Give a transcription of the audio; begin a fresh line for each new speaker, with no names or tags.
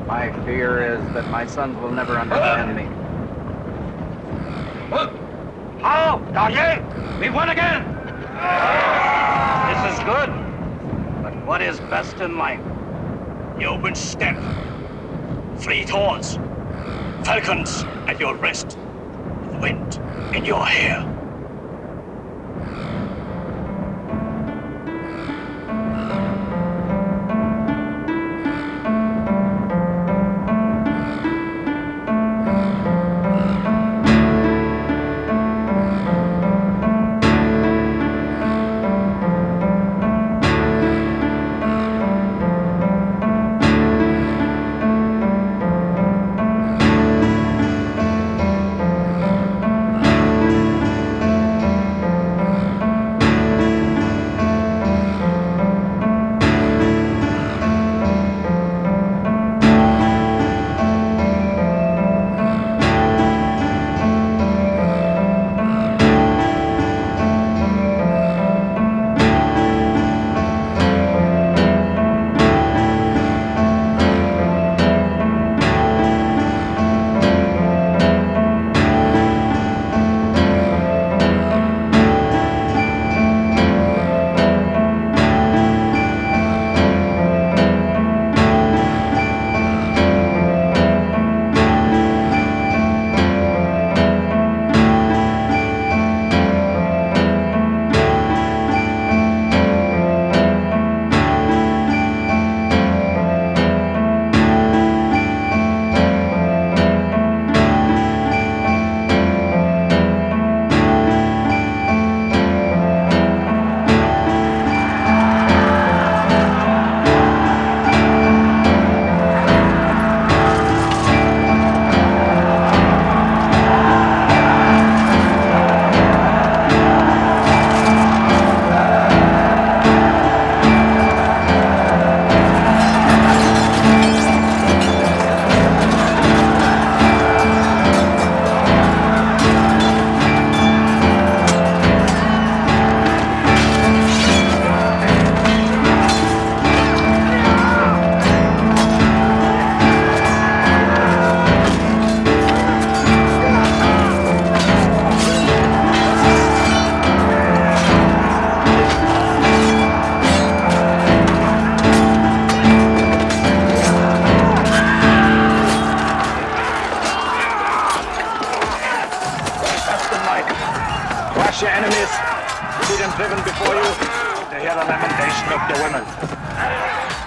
My fear is that my sons will never understand me.
How, Daniel? We won again!
This is good. But what is best in life?
The open steppe, fleet horns, falcons at your wrist, wind in your hair.
Crush your enemies, see them driven before you, to hear the lamentation of your women.